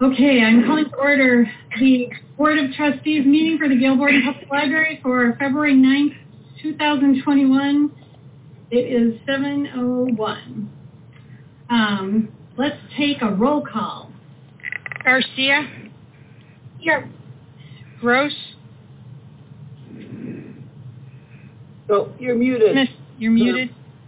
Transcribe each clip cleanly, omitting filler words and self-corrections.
Okay, I'm calling to order the Board of Trustees meeting for the Gale Borden Public Library for February 9th, 2021. It is 7:01. Let's take a roll call. Garcia? Here. Gross? Oh, you're muted. You're muted.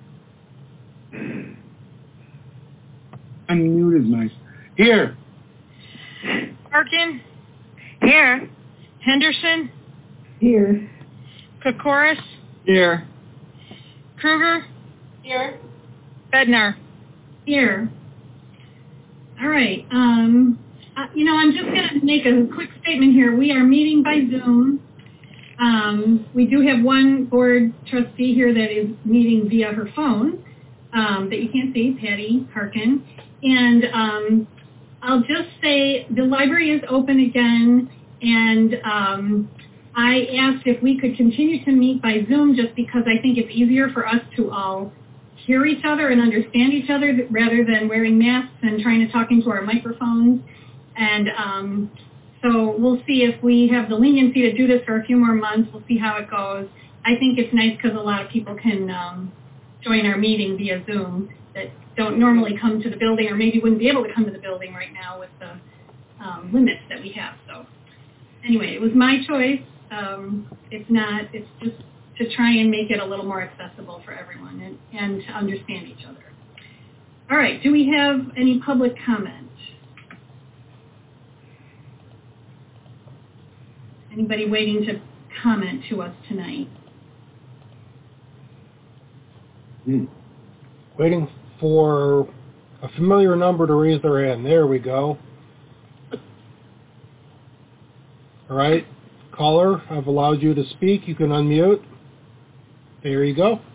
Unmuted, nice. Here. Harkin? Here. Henderson? Here. Kokoris? Here. Kruger? Here. Bednar? Here. All right. I'm just going to make a quick statement here. We are meeting by Zoom. We do have one board trustee here that is meeting via her phone that you can't see, Patty Harkin. And I'll just say the library is open again, and I asked if we could continue to meet by Zoom just because I think it's easier for us to all hear each other and understand each other rather than wearing masks and trying to talk into our microphones. And so we'll see if we have the leniency to do this for a few more months. We'll see how it goes. I think it's nice because a lot of people can join our meeting via Zoom that don't normally come to the building or maybe wouldn't be able to come to the building right now with the limits that we have. So anyway, it was my choice. It's just to try and make it a little more accessible for everyone and to understand each other. All right, do we have any public comment? Anybody waiting to comment to us tonight? Waiting for a familiar number to raise their hand. There we go. All right, caller, I've allowed you to speak. You can unmute. There you go.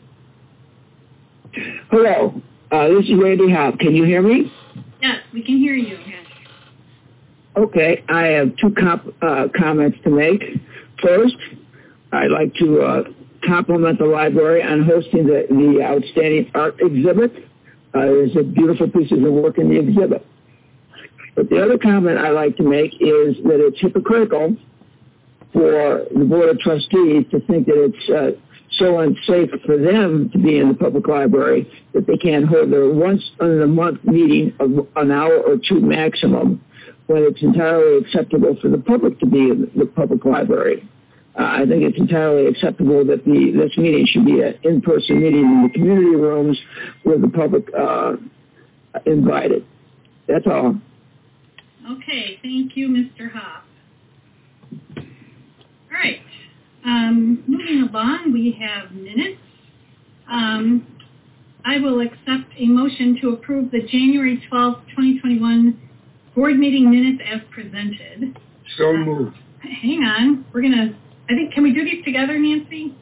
Hello, this is Randy Hopp. Can you hear me? Yes, we can hear you. Okay, I have two comments to make. First, I'd like to compliment the library on hosting the outstanding art exhibit. There's a beautiful pieces of work in the exhibit. But the other comment I'd like to make is that it's hypocritical for the Board of Trustees to think that it's so unsafe for them to be in the public library that they can't hold their once in a month meeting of an hour or two maximum when it's entirely acceptable for the public to be in the public library. I think it's entirely acceptable that this meeting should be an in-person meeting in the community rooms with the public invited. That's all. Okay, thank you, Mr. Hopp. All right, moving along, we have minutes. I will accept a motion to approve the January 12th, 2021 board meeting minutes as presented. So moved. Hang on, can we do these together, Nancy?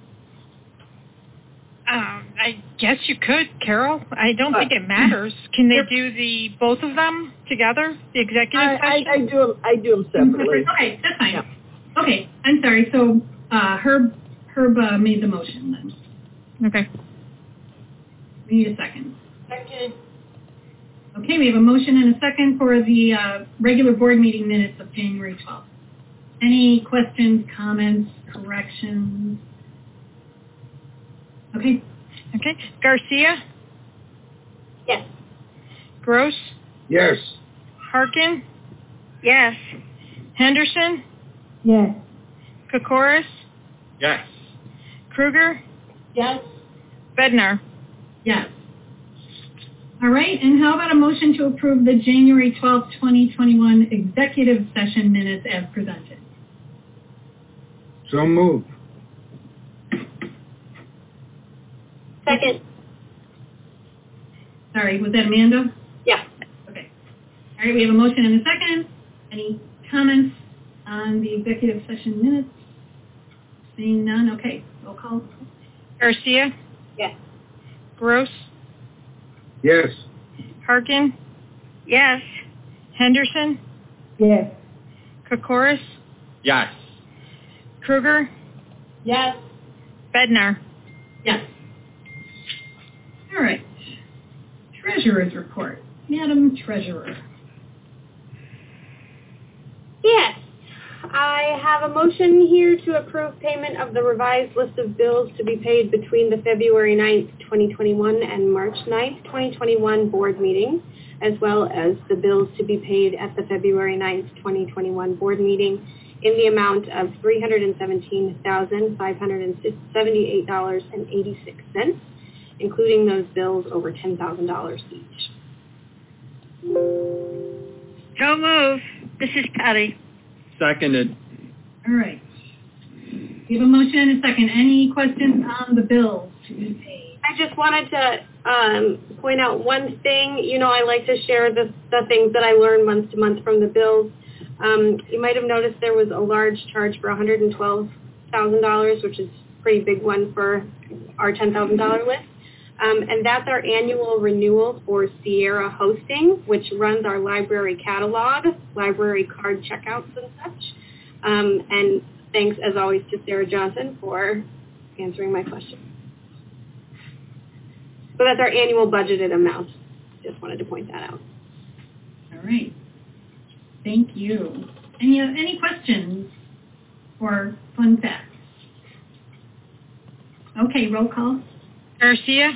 I guess you could, Carol. I don't think it matters. Can they do both of them together, the executive session? I do them separately. Okay, that's fine. Yeah. Okay, I'm sorry. So Herb made the motion then. Okay. We need a second. Second. Okay, we have a motion and a second for the regular board meeting minutes of January 12th. Any questions, comments, corrections? Okay. Okay. Garcia? Yes. Gross? Yes. Harkin? Yes. Henderson? Yes. Kokoris? Yes. Kruger? Yes. Bednar? Yes. All right, and how about a motion to approve the January 12th, 2021 executive session minutes as presented? So moved. Second. Sorry, was that Amanda? Yeah. Okay. All right, we have a motion and a second. Any comments on the executive session minutes? Seeing none, okay, roll call. Garcia? Yes. Gross? Yes. Harkin? Yes. Henderson? Yes. Kokoris? Yes. Kruger? Yes. Bednar? Yes. All right. Treasurer's report. Madam Treasurer. I have a motion here to approve payment of the revised list of bills to be paid between the February 9th, 2021 and March 9th, 2021 board meeting, as well as the bills to be paid at the February 9th, 2021 board meeting in the amount of $317,578.86, including those bills over $10,000 each. So move. This is Patty. Seconded. All right. We have a motion and a second. Any questions on the bills to be paid? I just wanted to point out one thing. You know, I like to share the things that I learn month to month from the bills. You might have noticed there was a large charge for $112,000, which is a pretty big one for our $10,000 list. And that's our annual renewal for Sierra Hosting, which runs our library catalog, library card checkouts and such. And thanks, as always, to Sarah Johnson for answering my question. So that's our annual budgeted amount. Just wanted to point that out. All right. Thank you. Any questions or fun facts? Okay, roll call. Garcia?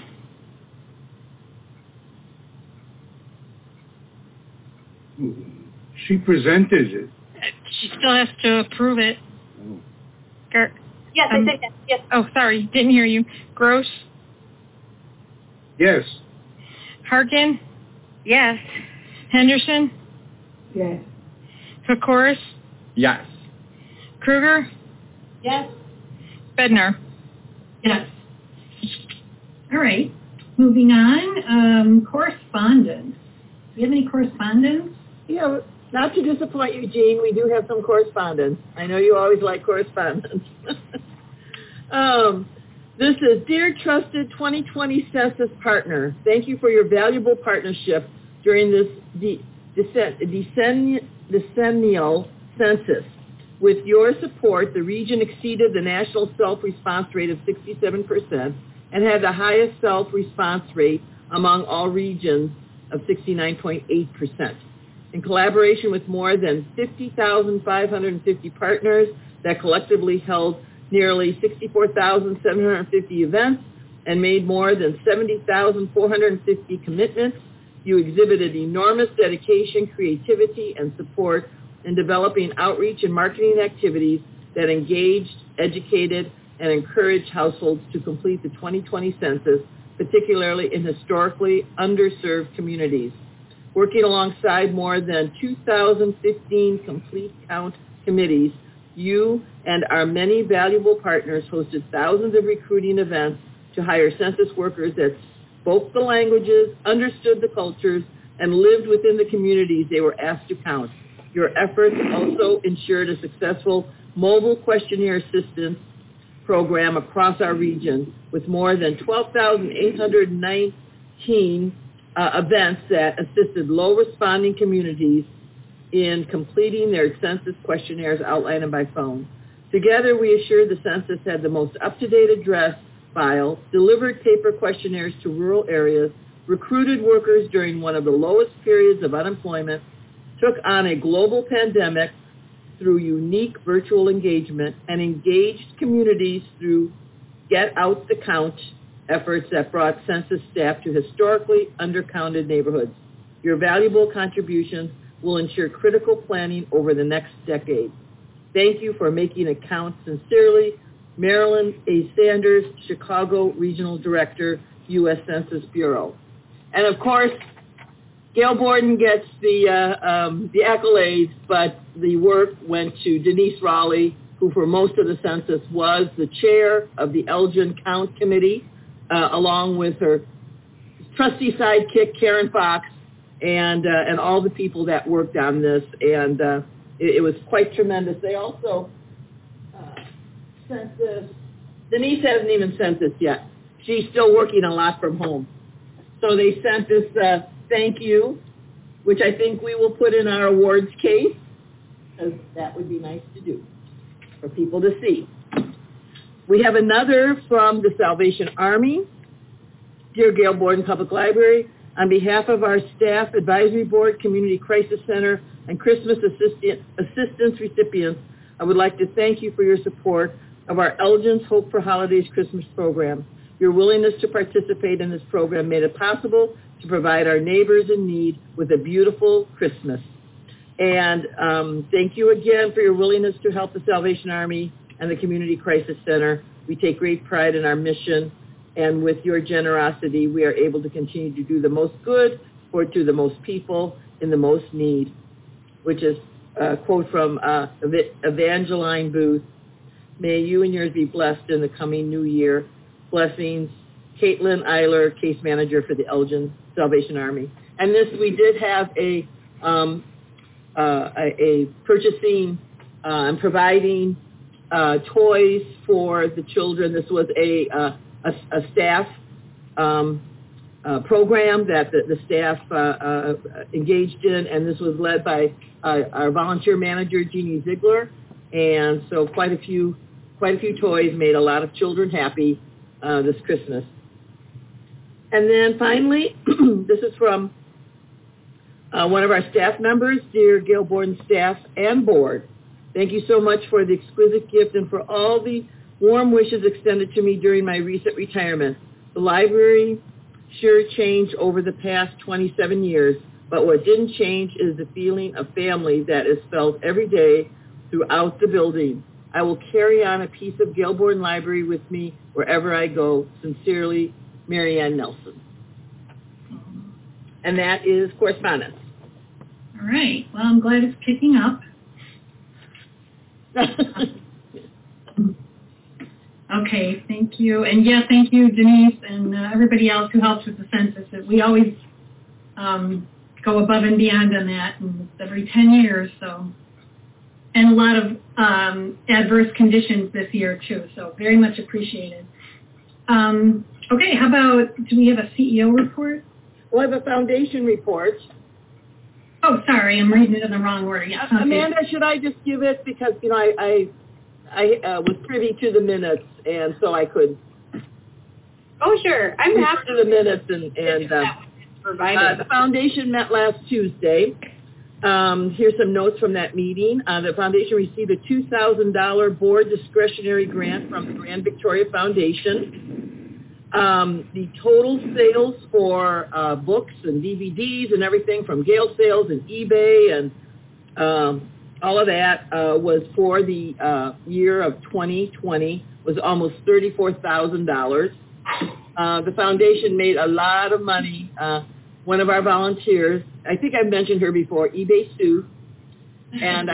She presented it. She still has to approve it. Yes, I said yes. Yes. Oh, sorry. Didn't hear you. Gross? Yes. Harkin? Yes. Henderson? Yes. Kokoris? Yes. Kruger? Yes. Bednar? Yes. All right. Moving on. Correspondence. Do you have any correspondence? Yeah, not to disappoint you, Jean, we do have some correspondence. I know you always like correspondence. This is, Dear Trusted 2020 Census Partner, thank you for your valuable partnership during this decennial census. With your support, the region exceeded the national self-response rate of 67% and had the highest self-response rate among all regions of 69.8%. In collaboration with more than 50,550 partners that collectively held nearly 64,750 events and made more than 70,450 commitments, you exhibited enormous dedication, creativity, and support in developing outreach and marketing activities that engaged, educated, and encouraged households to complete the 2020 census, particularly in historically underserved communities. Working alongside more than 2,015 complete count committees, you and our many valuable partners hosted thousands of recruiting events to hire census workers that spoke the languages, understood the cultures, and lived within the communities they were asked to count. Your efforts also ensured a successful mobile questionnaire assistance program across our region with more than 12,819 events that assisted low-responding communities in completing their census questionnaires outlined by phone. Together, we assured the census had the most up-to-date address file, delivered paper questionnaires to rural areas, recruited workers during one of the lowest periods of unemployment, took on a global pandemic through unique virtual engagement, and engaged communities through Get Out the Count efforts that brought census staff to historically undercounted neighborhoods. Your valuable contributions will ensure critical planning over the next decade. Thank you for making it count. Sincerely, Marilyn A. Sanders, Chicago Regional Director, U.S. Census Bureau. And of course, Gail Borden gets the accolades, but the work went to Denise Raleigh, who for most of the census was the chair of the Elgin Count Committee, along with her trusty sidekick, Karen Fox, and all the people that worked on this. And it was quite tremendous. They also sent this. Denise hasn't even sent this yet. She's still working a lot from home. So they sent this thank you, which I think we will put in our awards case, because that would be nice to do for people to see. We have another from the Salvation Army. Dear Gail Borden Public Library, on behalf of our staff, advisory board, community crisis center, and Christmas assistance recipients, I would like to thank you for your support of our Elgin's Hope for Holidays Christmas program. Your willingness to participate in this program made it possible to provide our neighbors in need with a beautiful Christmas. And thank you again for your willingness to help the Salvation Army and the Community Crisis Center. We take great pride in our mission, and with your generosity, we are able to continue to do the most good for to the most people in the most need, which is a quote from Evangeline Booth. May you and yours be blessed in the coming new year. Blessings, Caitlin Eiler, case manager for the Elgin Salvation Army. And this, we did have a purchasing and providing toys for the children. This was a staff program that the staff engaged in, and this was led by our volunteer manager, Jeannie Ziegler. And so quite a few toys made a lot of children happy this Christmas. And then finally, this is from one of our staff members. Dear Gail Borden staff and board, thank you so much for the exquisite gift and for all the warm wishes extended to me during my recent retirement. The library sure changed over the past 27 years, but what didn't change is the feeling of family that is felt every day throughout the building. I will carry on a piece of Gail Borden Library with me wherever I go. Sincerely, Mary Ann Nelson. And that is correspondence. All right. Well, I'm glad it's picking up. Okay, thank you. And yeah, thank you, Denise, and everybody else who helps with the census. We always go above and beyond on that, and it's every 10 years, so. And a lot of adverse conditions this year, too, so very much appreciated. Okay, how about, do we have a CEO report? We'll have a foundation report. Oh, sorry, I'm reading it in the wrong order. Yeah, Amanda, should I just give it? Because, you know, I was privy to the minutes, and so I could. Oh, sure. I'm happy to the minutes. And the foundation met last Tuesday. Here's some notes from that meeting. The foundation received a $2,000 board discretionary grant from the Grand Victoria Foundation. The total sales for books and DVDs and everything from Gale Sales and eBay and all of that was for the year of 2020 was almost $34,000. The foundation made a lot of money. One of our volunteers, I think I've mentioned her before, eBay Sue, and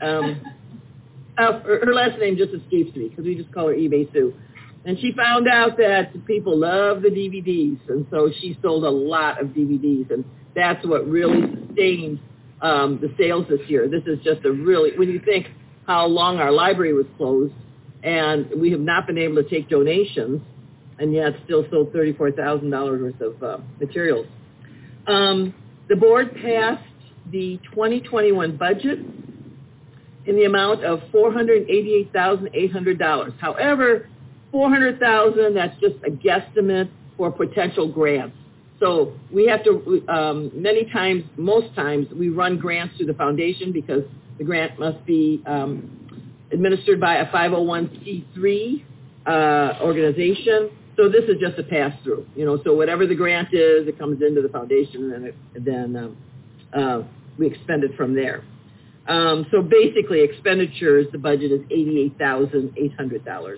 her last name just escapes me because we just call her eBay Sue. And she found out that people love the DVDs, and so she sold a lot of DVDs, and that's what really sustained the sales this year. This is just a really, when you think how long our library was closed, and we have not been able to take donations, and yet still sold $34,000 worth of materials. The board passed the 2021 budget in the amount of $488,800. However, $400,000, that's just a guesstimate for potential grants. So we have to, many times, most times, we run grants through the foundation because the grant must be administered by a 501c3 organization. So this is just a pass-through, you know. So whatever the grant is, it comes into the foundation, and then we expend it from there. So basically, expenditures, the budget is $88,800.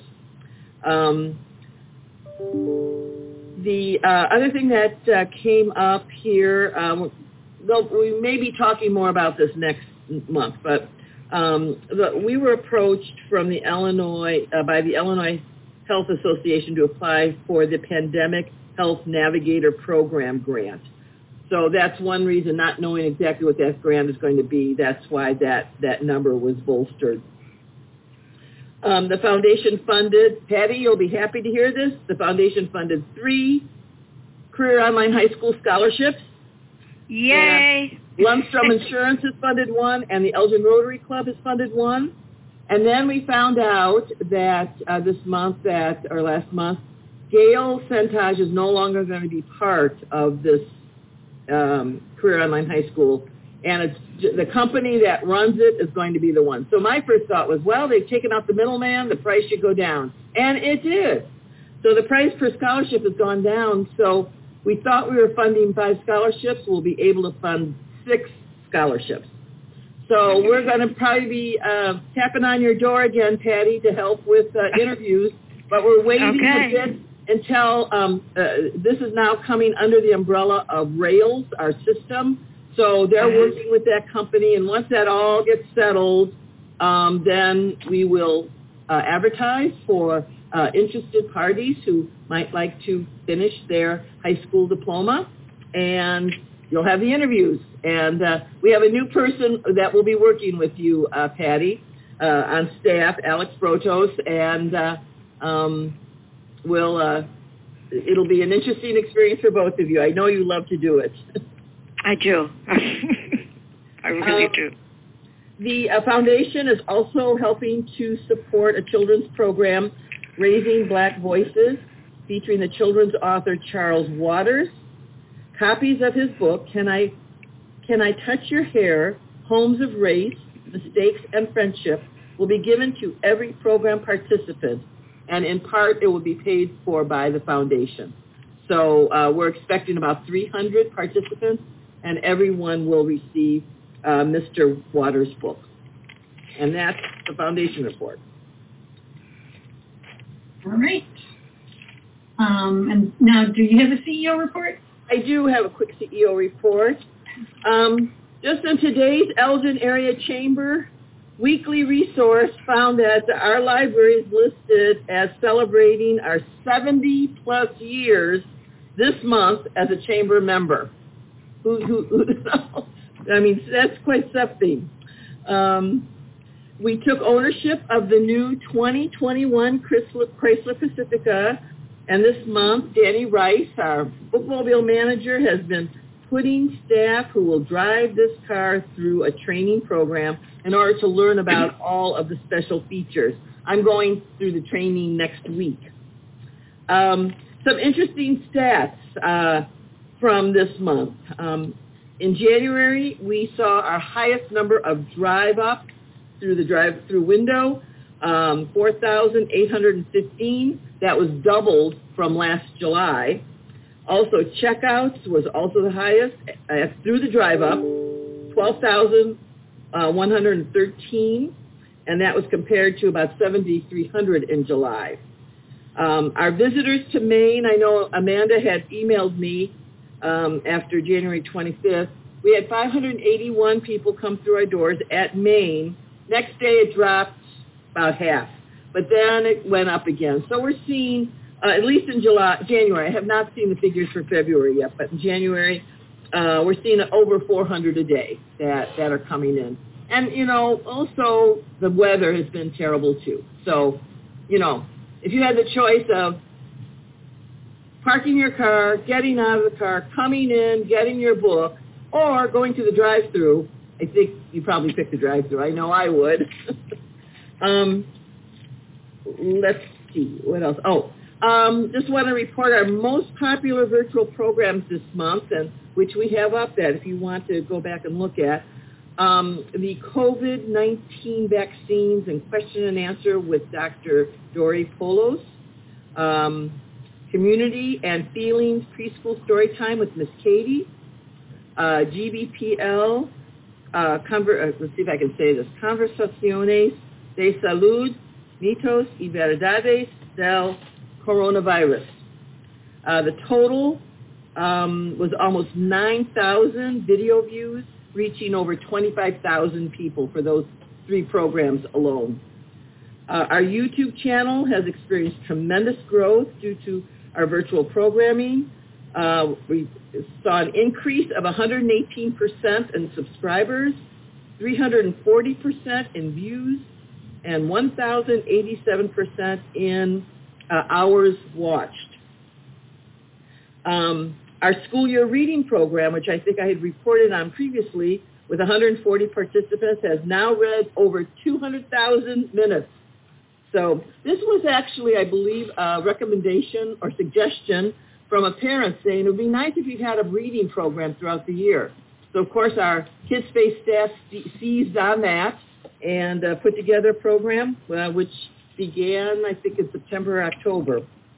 The other thing that came up here, we may be talking more about this next month, but we were approached from the by the Illinois Health Association to apply for the Pandemic Health Navigator Program grant. So that's one reason, not knowing exactly what that grant is going to be, that's why that number was bolstered. The foundation funded, Patty, you'll be happy to hear this, the foundation funded 3 Career Online High School scholarships. Yay! Lundstrom Insurance has funded 1, and the Elgin Rotary Club has funded 1. And then we found out that last month, Gail Centage is no longer going to be part of this Career Online High School. and the company that runs it is going to be the one. So my first thought was, well, they've taken out the middleman, the price should go down. And it did. So the price per scholarship has gone down. So we thought we were funding 5 scholarships. We'll be able to fund 6 scholarships. So we're going to probably be tapping on your door again, Patty, to help with interviews. But we're waiting a bit until this is now coming under the umbrella of Rails, our system. So they're working with that company, and once that all gets settled, then we will advertise for interested parties who might like to finish their high school diploma, and you'll have the interviews. And we have a new person that will be working with you, Patty, on staff, Alex Brotos, and it'll be an interesting experience for both of you. I know you love to do it. I do. I really do. The foundation is also helping to support a children's program, Raising Black Voices, featuring the children's author Charles Waters. Copies of his book, Can I Touch Your Hair? Homes of Race, Mistakes and Friendship, will be given to every program participant, and in part it will be paid for by the foundation. So we're expecting about 300 participants, and everyone will receive Mr. Waters' book. And that's the foundation report. All right. And now, do you have a CEO report? I do have a quick CEO report. Just in today's Elgin Area Chamber weekly resource found that our library is listed as celebrating our 70-plus years this month as a chamber member. I mean, that's quite something. We took ownership of the new 2021 Chrysler Pacifica, and this month, Danny Rice, our bookmobile manager, has been putting staff who will drive this car through a training program in order to learn about all of the special features. I'm going through the training next week. Some interesting stats from this month. In January, we saw our highest number of drive-up through the drive-through window, 4,815. That was doubled from last July. Also, checkouts was also the highest through the drive-up, 12,113, and that was compared to about 7,300 in July. Our visitors to Maine, I know Amanda had emailed me after January 25th. We had 581 people come through our doors at Maine. Next day it dropped about half, but then it went up again. So we're seeing, at least in January, I have not seen the figures for February yet, but in January, we're seeing over 400 a day that are coming in. And, also the weather has been terrible too. So, if you had the choice of parking your car, getting out of the car, coming in, getting your book, or going to the drive-thru, I think you probably pick the drive-thru. I know I would. Let's see, what else? Just want to report our most popular virtual programs this month, and which we have up that if you want to go back and look at. The COVID-19 vaccines and question and answer with Dr. Dori Polos. Community and Feelings Preschool Story Time with Miss Katie. GBPL, let's see if I can say this, Conversaciones de Salud, Mitos y Verdades del Coronavirus. The total was almost 9,000 video views, reaching over 25,000 people for those 3 programs alone. Our YouTube channel has experienced tremendous growth due to our virtual programming. We saw an increase of 118% in subscribers, 340% in views, and 1,087% in hours watched. Our school year reading program, which I think I had reported on previously, with 140 participants, has now read over 200,000 minutes. So this was actually, I believe, a recommendation or suggestion from a parent saying it would be nice if you had a reading program throughout the year. So, of course, our Kids Space staff seized on that and put together a program which began, I think, in September or October.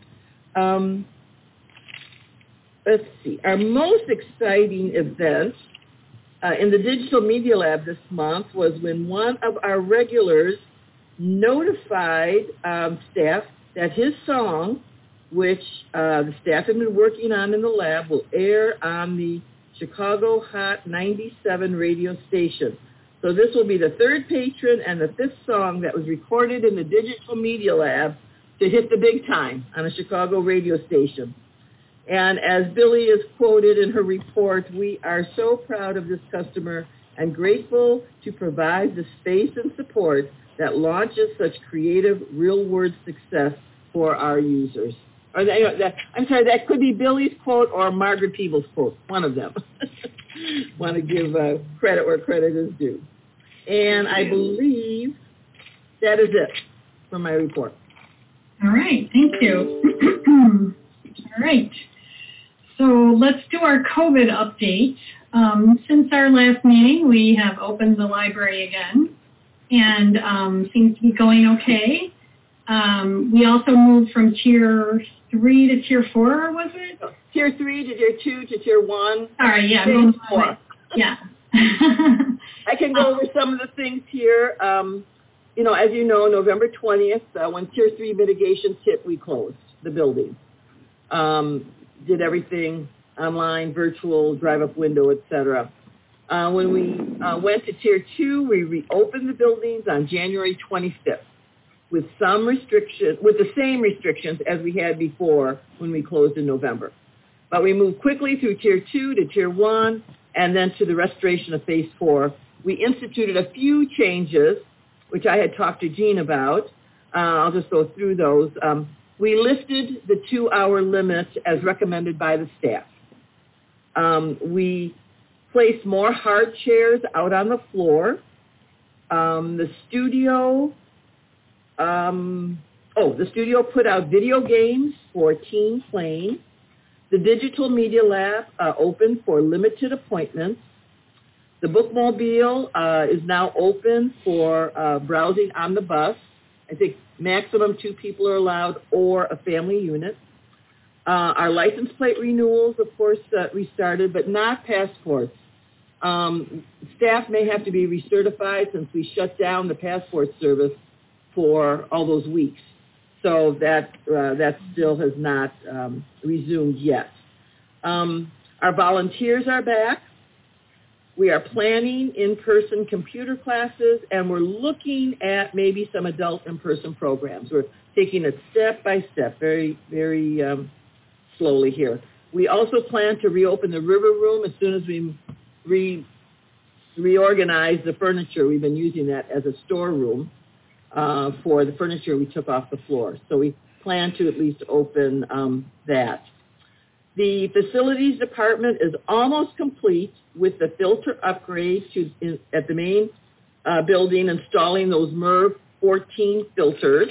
Let's see. Our most exciting event in the Digital Media Lab this month was when one of our regulars notified staff that his song, which the staff had been working on in the lab, will air on the Chicago Hot 97 radio station. So this will be the third patron and the fifth song that was recorded in the Digital Media Lab to hit the big time on a Chicago radio station. And as Billy is quoted in her report, we are so proud of this customer and grateful to provide the space and support that launches such creative, real-world success for our users. I'm sorry, that could be Billy's quote or Margaret Peebles' quote, one of them. Want to give credit where credit is due. And I believe that is it for my report. All right, thank you. All right. So let's do our COVID update. Since our last meeting, we have opened the library again, and seems to be going okay. We also moved from Tier 3 to Tier 4, was it? Tier 3 to Tier 2 to Tier 1. All right, yeah. Tier 4. Yeah. I can go over some of the things here. As you know, November 20th, when Tier 3 mitigations hit, we closed the building. Did everything online, virtual, drive-up window, etc. When we went to Tier 2, we reopened the buildings on January 25th with the same restrictions as we had before when we closed in November. But we moved quickly through Tier 2 to Tier 1 and then to the restoration of Phase 4. We instituted a few changes, which I had talked to Jean about. I'll just go through those. We lifted the 2-hour limit as recommended by the staff. We placed more hard chairs out on the floor. The studio put out video games for teen playing. The Digital Media Lab opened for limited appointments. The Bookmobile is now open for browsing on the bus. I think maximum 2 people are allowed or a family unit. Our license plate renewals, of course, restarted, but not passports. Staff may have to be recertified since we shut down the passport service for all those weeks. So that still has not resumed yet. Our volunteers are back. We are planning in-person computer classes, and we're looking at maybe some adult in-person programs. We're taking it step by step, very, very slowly here. We also plan to reopen the River Room as soon as we reorganize the furniture. We've been using that as a storeroom for the furniture we took off the floor. So we plan to at least open that. The facilities department is almost complete with the filter upgrade at the main building, installing those MERV 14 filters.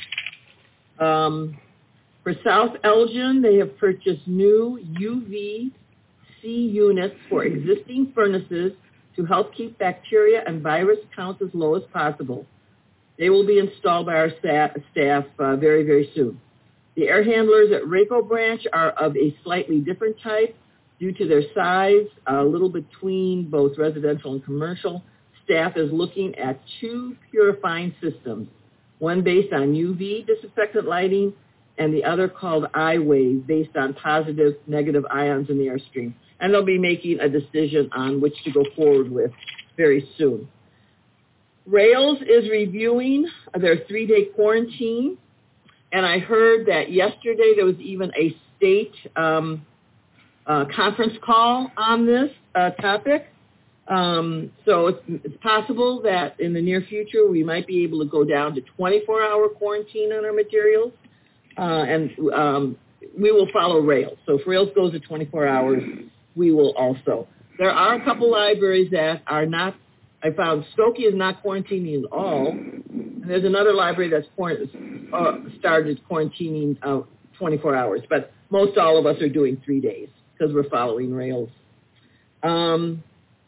For South Elgin, they have purchased new UVC units for existing furnaces to help keep bacteria and virus counts as low as possible. They will be installed by our staff very, very soon. The air handlers at Raco Branch are of a slightly different type due to their size, a little between both residential and commercial. Staff is looking at 2 purifying systems, one based on UV disinfectant lighting and the other called iWave based on positive, negative ions in the airstream. And they'll be making a decision on which to go forward with very soon. Rails is reviewing their 3-day quarantine. And I heard that yesterday there was even a state conference call on this topic. So it's possible that in the near future we might be able to go down to 24-hour quarantine on our materials. And we will follow Rails. So if Rails goes to 24 hours, we will also. There are a couple libraries that are not. I found Skokie is not quarantining at all. And there's another library that's started quarantining 24 hours. But most all of us are doing 3 days because we're following Rails.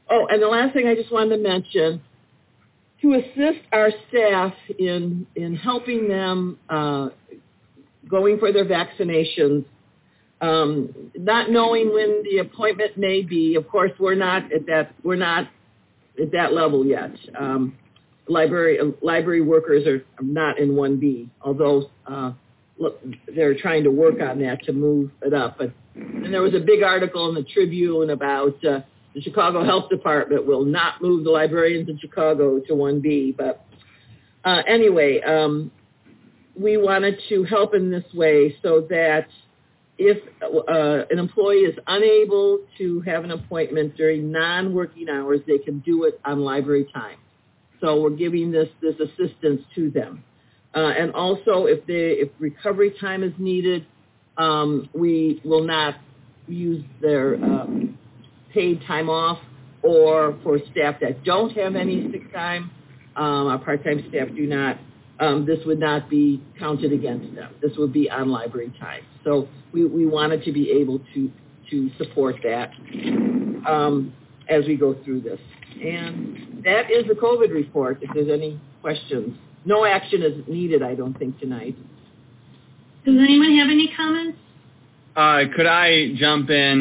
Oh, and the last thing I just wanted to mention, to assist our staff in helping them going for their vaccinations, not knowing when the appointment may be. Of course, we're not at that level yet. Library workers are not in 1B, although they're trying to work on that to move it up. And there was a big article in the Tribune about the Chicago Health Department will not move the librarians in Chicago to 1B. But anyway, we wanted to help in this way so that if an employee is unable to have an appointment during non-working hours, they can do it on library time. So we're giving this assistance to them. And also, if recovery time is needed, we will not use their paid time off, or for staff that don't have any sick time, our part-time staff do not, this would not be counted against them. This would be on library time. So we wanted to be able to support that as we go through this. And that is the COVID report, if there's any questions. No action is needed, I don't think, tonight. Does anyone have any comments? Could I jump in?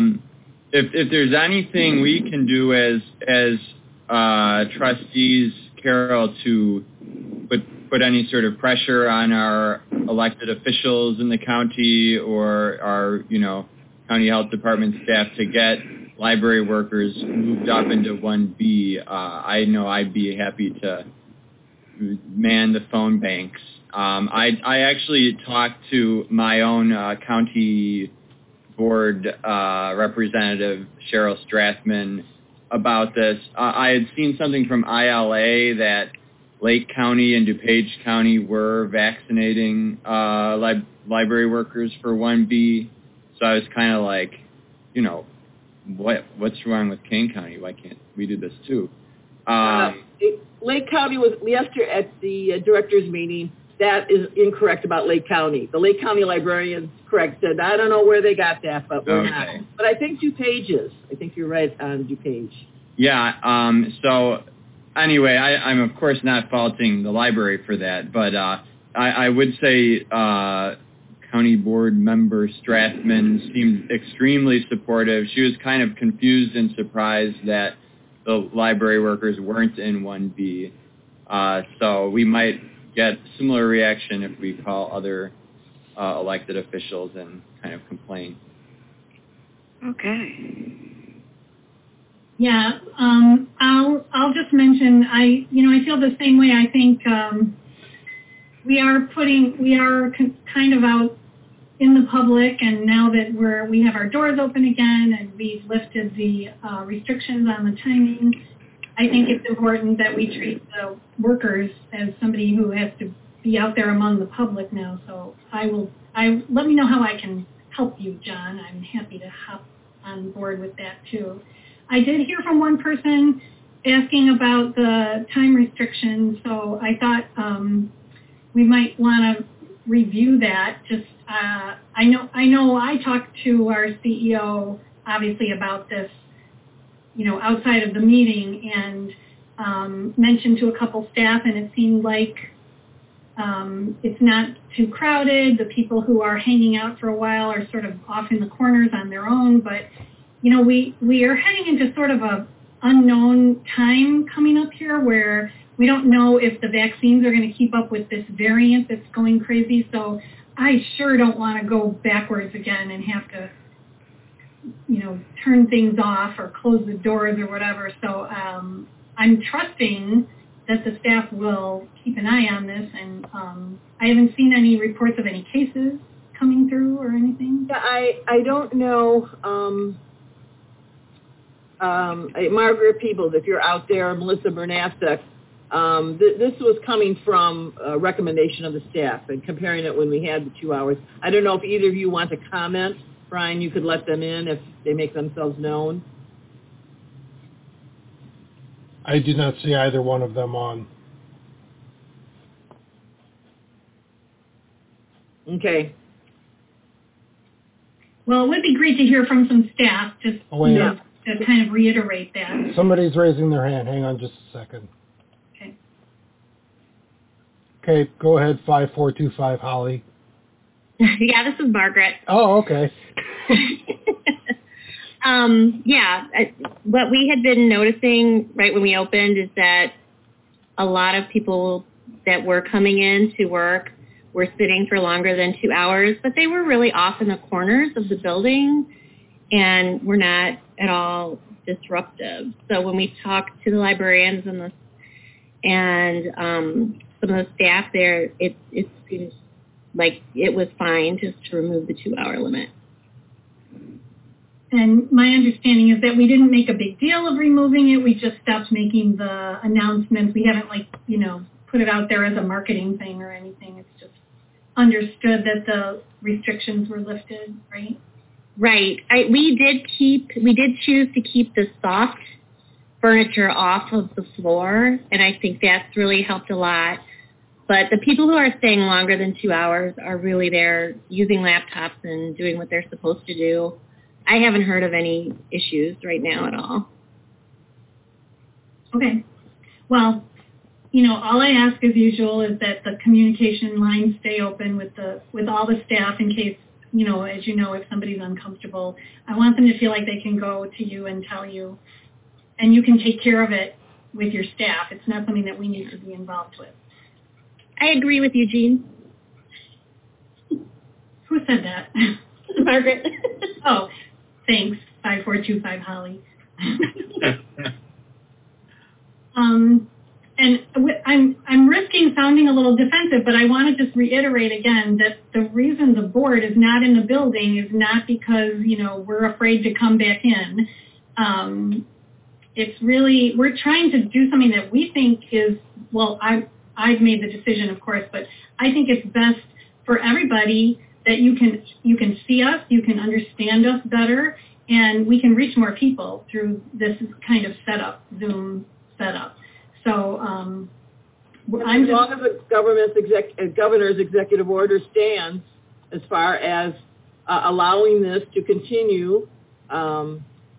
If there's anything we can do as trustees, Carol, to put any sort of pressure on our elected officials in the county or our, county health department staff to get library workers moved up into 1B, I know I'd be happy to man the phone banks. I actually talked to my own county board representative, Cheryl Strathman, about this. I had seen something from ILA that Lake County and DuPage County were vaccinating library workers for 1B. So I was kind of like, what's wrong with Kane County? Why can't we do this too? Lake County was yesterday at the director's meeting. That is incorrect about Lake County. The Lake County librarians, correct, said, I don't know where they got that, but we're not. But I think DuPage is. I think you're right on DuPage. Yeah, so anyway, I'm of course not faulting the library for that, but I would say County Board member Strathman seemed extremely supportive. She was kind of confused and surprised that the library workers weren't in 1B. So we might get similar reaction if we call other elected officials and kind of complain. Okay. Yeah, I'll just mention I feel the same way. I think we are kind of out in the public, and now that we have our doors open again and we've lifted the restrictions on the timing, I think it's important that we treat the workers as somebody who has to be out there among the public now. So let me know how I can help you, John. I'm happy to hop on board with that too. I did hear from one person asking about the time restrictions, so I thought we might want to review that. Just I know I talked to our CEO obviously about this, outside of the meeting, and mentioned to a couple staff, and it seemed like it's not too crowded. The people who are hanging out for a while are sort of off in the corners on their own, but we are heading into sort of a unknown time coming up here where we don't know if the vaccines are going to keep up with this variant that's going crazy. So I sure don't want to go backwards again and have to, turn things off or close the doors or whatever. So I'm trusting that the staff will keep an eye on this. And I haven't seen any reports of any cases coming through or anything. Yeah, I don't know. Margaret Peebles, if you're out there, Melissa Bernasek, this was coming from a recommendation of the staff and comparing it when we had the 2 hours. I don't know if either of you want to comment. Brian, you could let them in if they make themselves known. I did not see either one of them on. Okay. Well, it would be great to hear from some staff. Just to kind of reiterate that. Somebody's raising their hand. Hang on just a second. Okay. Okay, go ahead, 5425, Holly. Yeah, this is Margaret. Oh, okay. What we had been noticing right when we opened is that a lot of people that were coming in to work were sitting for longer than 2 hours, but they were really off in the corners of the building and were not at all disruptive. So when we talked to the librarians and some of the staff there, it seems like it was fine just to remove the 2 hour limit. And my understanding is that we didn't make a big deal of removing it. We just stopped making the announcements. We haven't, put it out there as a marketing thing or anything. It's just understood that the restrictions were lifted, right? Right. We did choose to keep the soft furniture off of the floor, and I think that's really helped a lot. But the people who are staying longer than 2 hours are really there using laptops and doing what they're supposed to do. I haven't heard of any issues right now at all. Okay. Well, all I ask as usual is that the communication lines stay open with all the staff in case, as you know, if somebody's uncomfortable. I want them to feel like they can go to you and tell you, and you can take care of it with your staff. It's not something that we need to be involved with. I agree with you, Jean. Who said that? Margaret. Oh, thanks. 5425 Holly. And I'm risking sounding a little defensive, but I want to just reiterate again that the reason the board is not in the building is not because, we're afraid to come back in. It's really, we're trying to do something that we think is, well, I've made the decision, of course, but I think it's best for everybody that you can see us, you can understand us better, and we can reach more people through this kind of Zoom setup. So as long as the governor's executive order stands as far as allowing this to continue and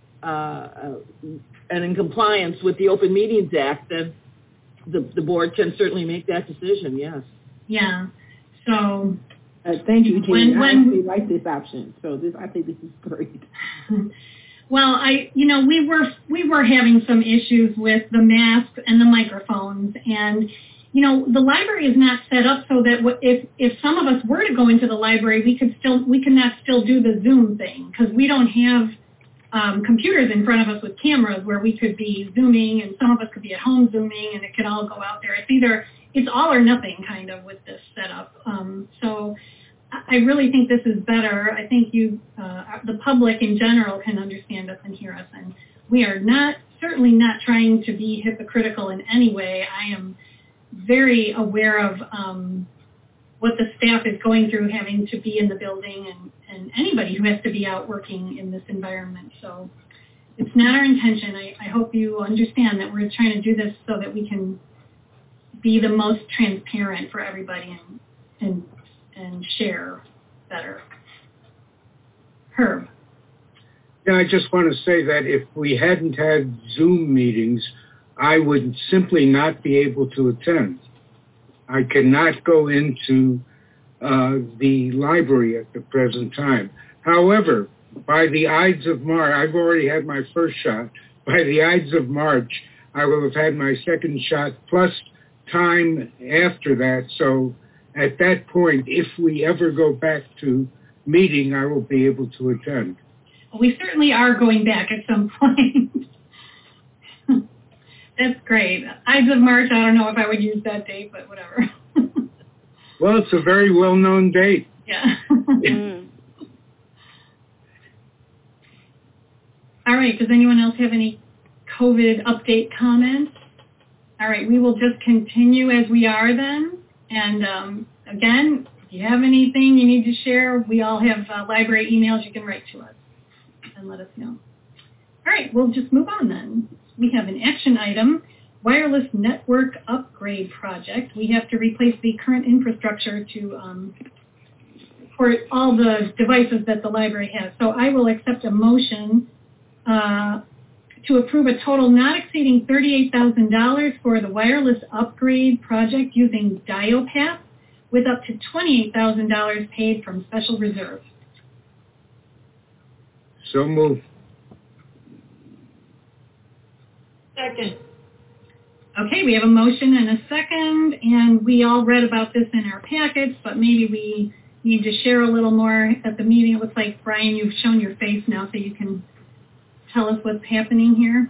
in compliance with the Open Meetings Act, then the board can certainly make that decision, yes. Yeah. So thank you, Jean. I actually like this option. So I think this is great. Well, we were having some issues with the masks and the microphones, and the library is not set up so that if some of us were to go into the library, we could not still do the Zoom thing because we don't have computers in front of us with cameras where we could be Zooming, and some of us could be at home Zooming, and it could all go out there. It's all or nothing kind of with this setup. So I really think this is better. I think the public in general can understand us and hear us, and we are certainly not trying to be hypocritical in any way. I am very aware of what the staff is going through having to be in the building and anybody who has to be out working in this environment. So it's not our intention. I hope you understand that we're trying to do this so that we can be the most transparent for everybody and share better. Herb. Yeah, I just want to say that if we hadn't had Zoom meetings, I would simply not be able to attend. I cannot go into the library at the present time. However, by the Ides of March, I've already had my first shot. By the Ides of March, I will have had my second shot plus time after that. So at that point, if we ever go back to meeting, I will be able to attend. We certainly are going back at some point. That's great. Ides of March, I don't know if I would use that date, but whatever. Well, it's a very well-known date. Yeah. All right. Does anyone else have any COVID update comments? All right. We will just continue as we are then. And again, if you have anything you need to share, we all have library emails. You can write to us and let us know. All right. We'll just move on then. We have an action item, wireless network upgrade project. We have to replace the current infrastructure for all the devices that the library has. So I will accept a motion to approve a total not exceeding $38,000 for the wireless upgrade project using DioPath, with up to $28,000 paid from special reserve. So moved. Second. Okay, we have a motion and a second, and we all read about this in our packets, but maybe we need to share a little more at the meeting. It looks like, Brian, you've shown your face now, so you can tell us what's happening here.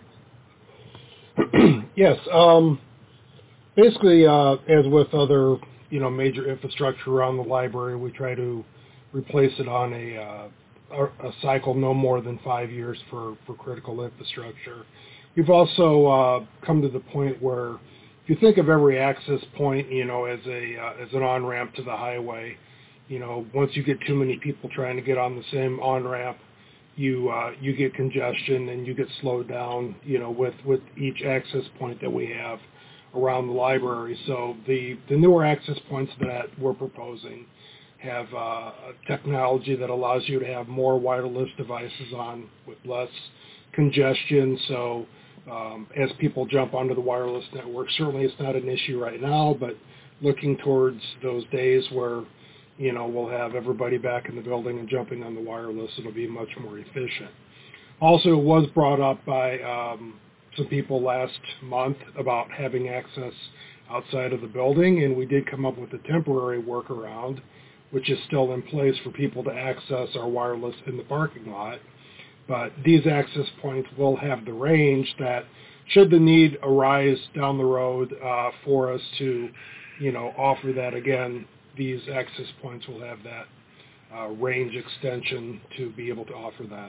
Yes. Basically, as with other, major infrastructure around the library, we try to replace it on a cycle no more than 5 years for critical infrastructure. We've also come to the point where if you think of every access point, as an on-ramp to the highway, once you get too many people trying to get on the same on-ramp, you get congestion and you get slowed down, with each access point that we have around the library. So the newer access points that we're proposing have technology that allows you to have more wireless devices on with less congestion. So as people jump onto the wireless network, certainly it's not an issue right now, but looking towards those days where, we'll have everybody back in the building and jumping on the wireless, it'll be much more efficient. Also, it was brought up by some people last month about having access outside of the building, and we did come up with a temporary workaround, which is still in place for people to access our wireless in the parking lot. But these access points will have the range that, should the need arise down the road for us to, offer that again, these access points will have that range extension to be able to offer that.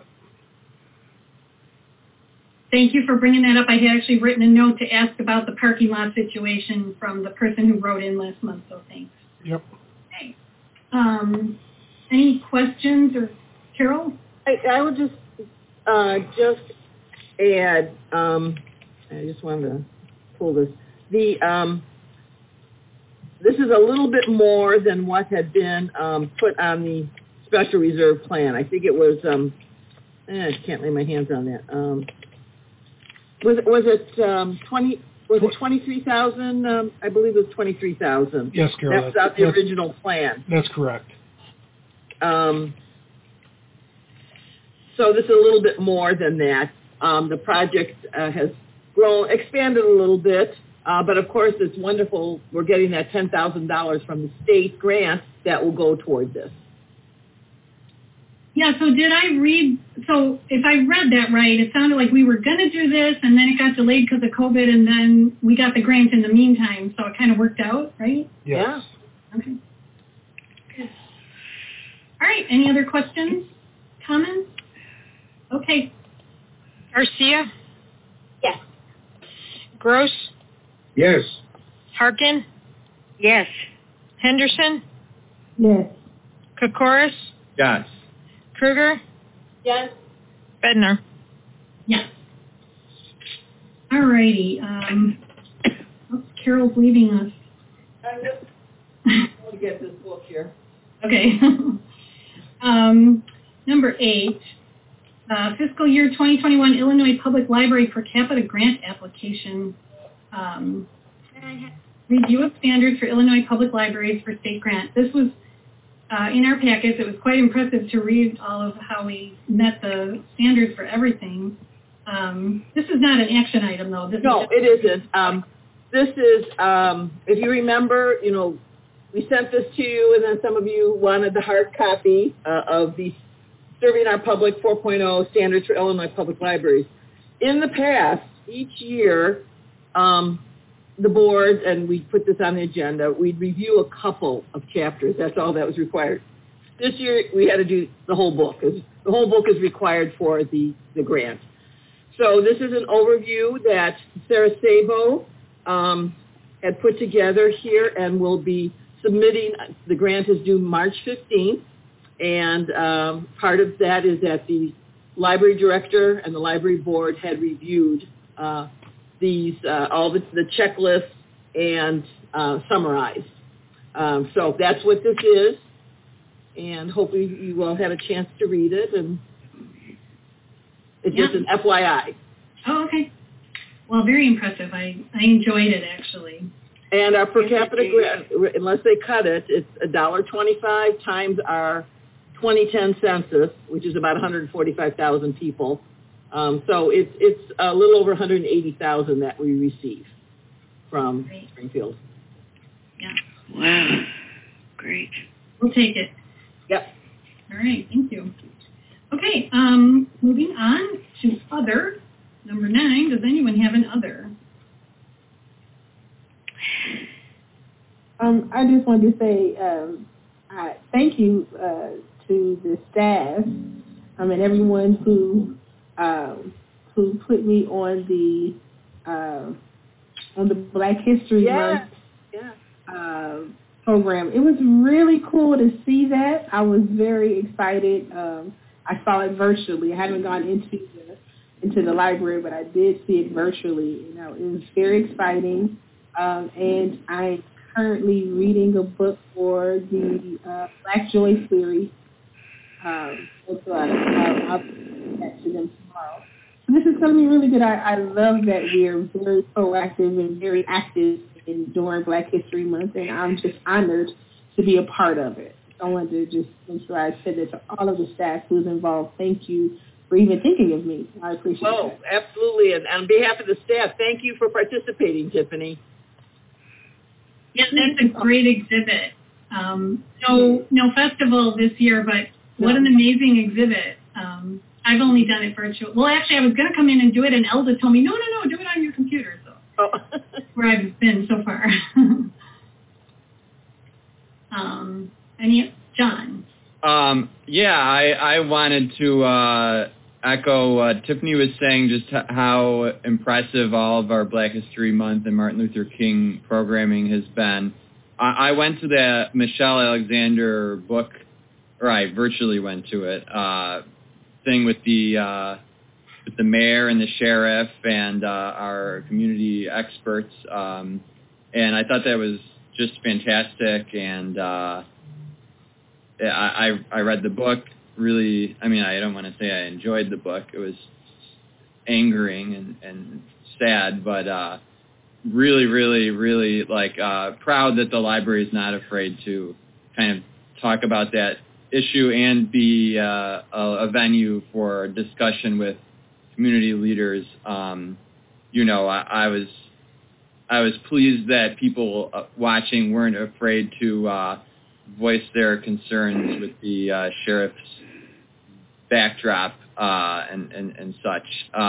Thank you for bringing that up. I had actually written a note to ask about the parking lot situation from the person who wrote in last month, so thanks. Yep. Okay. Any questions, or Carol? I would just add, I just wanted to pull this. This is a little bit more than what had been put on the special reserve plan. I think it was, I can't lay my hands on that. Was it 20? Was it 23,000? I believe it was 23,000. Yes, Carol. That's not the original plan. That's correct. So this is a little bit more than that. The project has expanded a little bit, but of course it's wonderful. We're getting that $10,000 from the state grant that will go toward this. Yeah, so if I read that right, it sounded like we were going to do this, and then it got delayed because of COVID, and then we got the grant in the meantime, so it kind of worked out, right? Yes. Yeah. Okay. Good. All right, any other questions, comments? Okay. Garcia? Yes. Gross? Yes. Harkin? Yes. Henderson? Yes. Kokoris? Yes. Kruger? Yes. Bednar? Yes. All righty. Carol's leaving us. I'm just going to get this book here. Okay. Number 8, fiscal year 2021 Illinois Public Library per capita grant application. Review of standards for Illinois public libraries for state grant. This was in our packets. It was quite impressive to read all of how we met the standards for everything. This is not an action item, though. It isn't. This is, if you remember, we sent this to you, and then some of you wanted the hard copy of the Serving Our Public 4.0 Standards for Illinois Public Libraries. In the past, each year, the board, and we put this on the agenda, we'd review a couple of chapters. That's all that was required. This year, we had to do the whole book. The whole book is required for the grant. So this is an overview that Sarah Sabo had put together here, and will be submitting. The grant is due March 15th, and part of that is that the library director and the library board had reviewed these all the checklists and summarized. So that's what this is, and hopefully you will have a chance to read it. And it's just an FYI. Oh, okay. Well, very impressive. I enjoyed it, actually. And our per capita grant, unless they cut it, it's $1.25 times our 2010 census, which is about 145,000 people. So it's a little over 180,000 that we receive from Springfield. Yeah. Wow. Great. We'll take it. Yep. All right. Thank you. Okay. Moving on to other. Number 9. Does anyone have an other? I just wanted to say thank you to the staff and everyone who put me on the Black History Month program. It was really cool to see that. I was very excited. I saw it virtually. I haven't gone into the library, but I did see it virtually. You know, it was very exciting. And I'm currently reading a book for the Black Joy series. I'll get back to them tomorrow. So this is going to be really good. I love that we're very proactive and very active during Black History Month, and I'm just honored to be a part of it. I wanted to just make sure I said that to all of the staff who's involved. Thank you for even thinking of me. I appreciate that. Oh, absolutely. And on behalf of the staff, thank you for participating, Tiffany. Yeah, that's a great exhibit. No festival this year, but what an amazing exhibit. I've only done it virtual. Well, actually, I was going to come in and do it, and Elda told me, no, do it on your computer. So that's where I've been so far. John? I wanted to echo what Tiffany was saying, just how impressive all of our Black History Month and Martin Luther King programming has been. I went to the Michelle Alexander book, or I virtually went to it, thing with the mayor and the sheriff and our community experts, and I thought that was just fantastic. And I read the book. Really, I mean, I don't want to say I enjoyed the book. It was angering and sad, but really, really, really proud that the library is not afraid to kind of talk about that issue and be a venue for discussion with community leaders. I was pleased that people watching weren't afraid to voice their concerns with the sheriff's backdrop and such.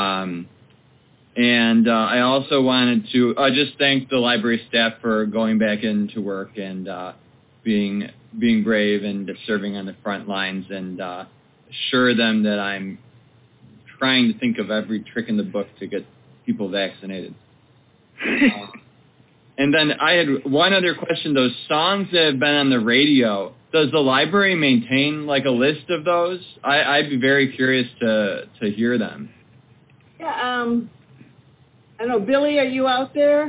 And I also wanted to just thank the library staff for going back into work and being brave and serving on the front lines, and assure them that I'm trying to think of every trick in the book to get people vaccinated. And then I had one other question. Those songs that have been on the radio, does the library maintain a list of those? I'd be very curious to hear them. Yeah, I don't know. Billy, are you out there?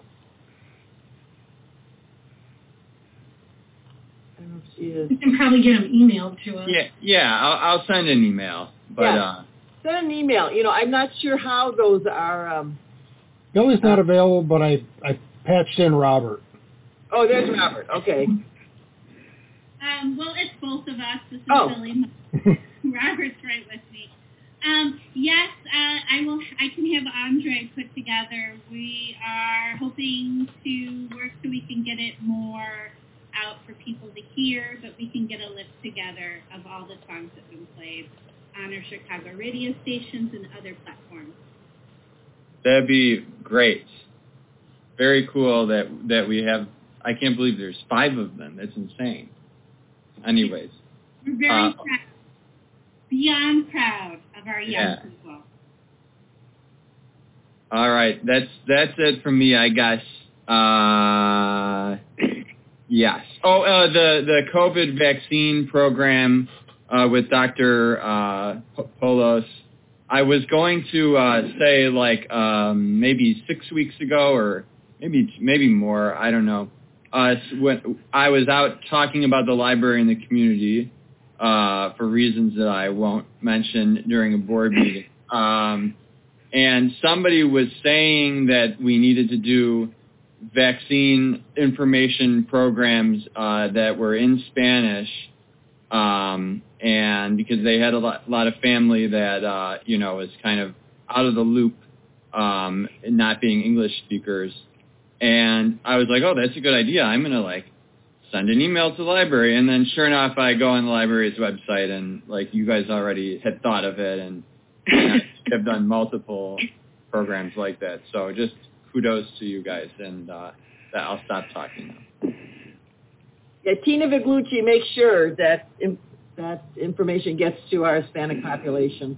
I don't know if she is. We can probably get them emailed to us. Yeah, I'll send an email. But send an email. I'm not sure how those are. Billy's not available, but I patched in Robert. Oh, there's Robert. Okay. Well, it's both of us. This is Billy. Robert's right with me. Yes, I can have Andre put together. We are hoping to work so we can get it more out for people to hear, but we can get a list together of all the songs that have been played on our Chicago radio stations and other platforms. That'd be great. Very cool that we have. I can't believe there's 5 of them. It's insane. Anyways. We're very proud. Beyond proud of our young people. All right. That's it from me, I guess. Yes. Oh, the COVID vaccine program with Dr. Polos. I was going to say maybe 6 weeks ago, or maybe more. I don't know. When I was out talking about the library in the community for reasons that I won't mention during a board meeting. and somebody was saying that we needed to do vaccine information programs that were in Spanish, and because they had a lot of family that was kind of out of the loop, not being English speakers. And I was like, oh, that's a good idea. I'm going to send an email to the library. And then sure enough, I go on the library's website and you guys already had thought of it and have done multiple programs like that. So just kudos to you guys. And I'll stop talking now. Yeah, Tina Viglucci makes sure that that information gets to our Hispanic population.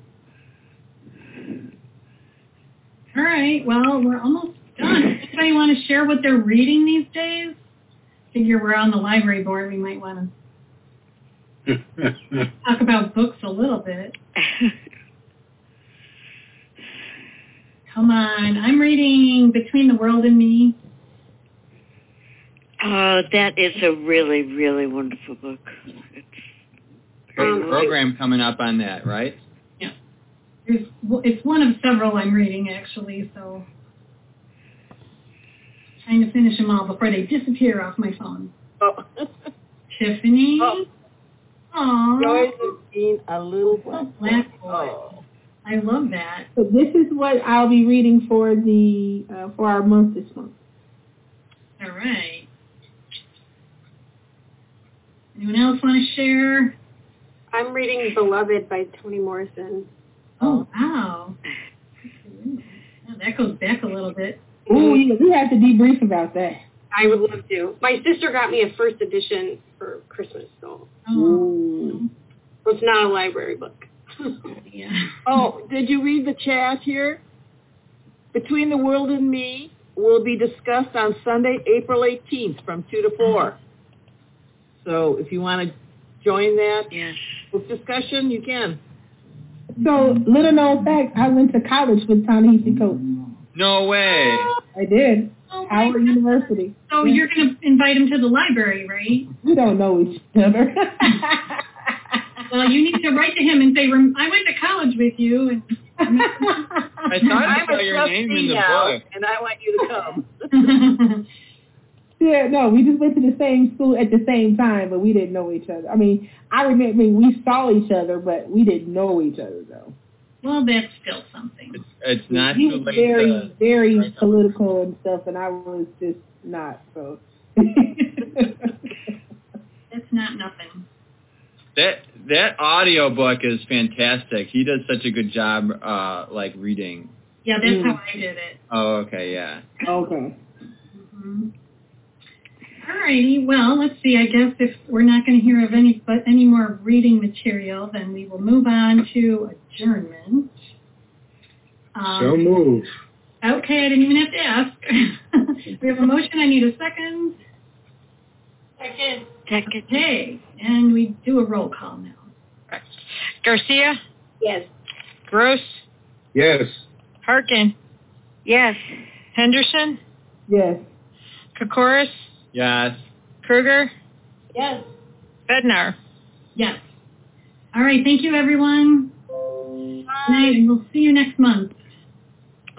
All right. Well, we're almost done. Anybody want to share what they're reading these days? Figure we're on the library board. We might want to talk about books a little bit. Come on. I'm reading Between the World and Me. That is a really, really wonderful book. There's a program coming up on that, right? Yeah. It's one of several I'm reading, actually, so trying to finish them all before they disappear off my phone. Oh. Tiffany? Oh. Joyce has seen a little black boy. Oh. I love that. So this is what I'll be reading for the for our month this month. All right. Anyone else want to share? I'm reading Beloved by Toni Morrison. Oh, wow. Oh, that goes back a little bit. Ooh, we have to debrief about that. I would love to. My sister got me a first edition for Christmas, so. Ooh. Well, it's not a library book. Yeah. Oh, did you read the chat here? Between the World and Me will be discussed on Sunday, April 18th from 2 to 4. So if you want to join that book discussion, you can. So, little known fact, I went to college with Ta-Nehisi Coates. No way. I did. Howard University. So you're going to invite him to the library, right? We don't know each other. Well, you need to write to him and say, I went to college with you. And I thought I saw your name in the book. And I want you to come. Yeah, no, we just went to the same school at the same time, but we didn't know each other. I mean, I remember we saw each other, but we didn't know each other, though. Well, that's still something. It's not he too was late. very political and stuff, and I was just not, so. That's not nothing. That audio book is fantastic. He does such a good job, reading. Yeah, that's how I did it. Oh, okay, yeah. Okay. Mm-hmm. All righty. Well, let's see. I guess if we're not going to hear of any more reading material, then we will move on to adjournment. So move. Okay, I didn't even have to ask. We have a motion. I need a second. Second. Okay, and we do a roll call now. Right. Garcia? Yes. Gross? Yes. Harkin? Yes. Henderson? Yes. Kokoris? Yes. Kruger? Yes. Bednar? Yes. All right, thank you, everyone. Bye. Good night, and we'll see you next month.